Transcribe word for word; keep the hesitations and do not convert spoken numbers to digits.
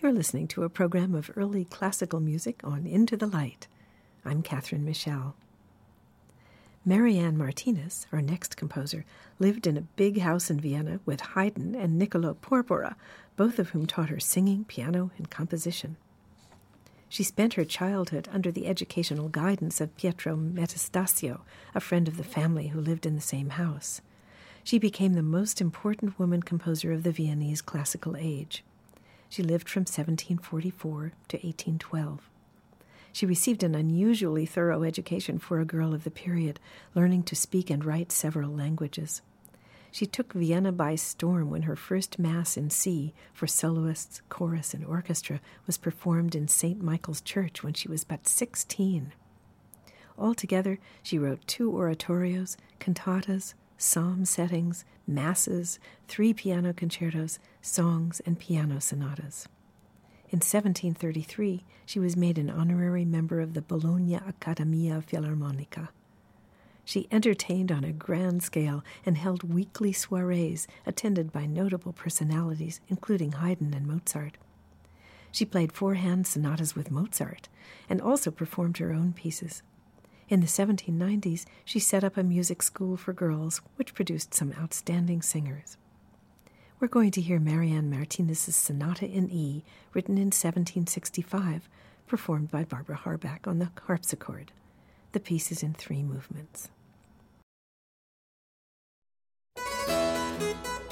You're listening to a program of early classical music on Into the Light. I'm Catherine Michelle. Marianne Martinez, our next composer, lived in a big house in Vienna with Haydn and Niccolò Porpora, both of whom taught her singing, piano, and composition. She spent her childhood under the educational guidance of Pietro Metastasio, a friend of the family who lived in the same house. She became the most important woman composer of the Viennese classical age. She lived from seventeen forty-four to eighteen twelve. She received an unusually thorough education for a girl of the period, learning to speak and write several languages. She took Vienna by storm when her first Mass in C for soloists, chorus, and orchestra was performed in Saint Michael's Church when she was but sixteen. Altogether, she wrote two oratorios, cantatas, psalm settings, masses, three piano concertos, songs, and piano sonatas. In seventeen thirty-three, she was made an honorary member of the Bologna Accademia Filarmonica. She entertained on a grand scale and held weekly soirees attended by notable personalities, including Haydn and Mozart. She played four-hand sonatas with Mozart and also performed her own pieces. In the seventeen nineties, she set up a music school for girls, which produced some outstanding singers. We're going to hear Marianne Martinez's Sonata in E, written in seventeen sixty-five, performed by Barbara Harbach on the harpsichord. The piece is in three movements.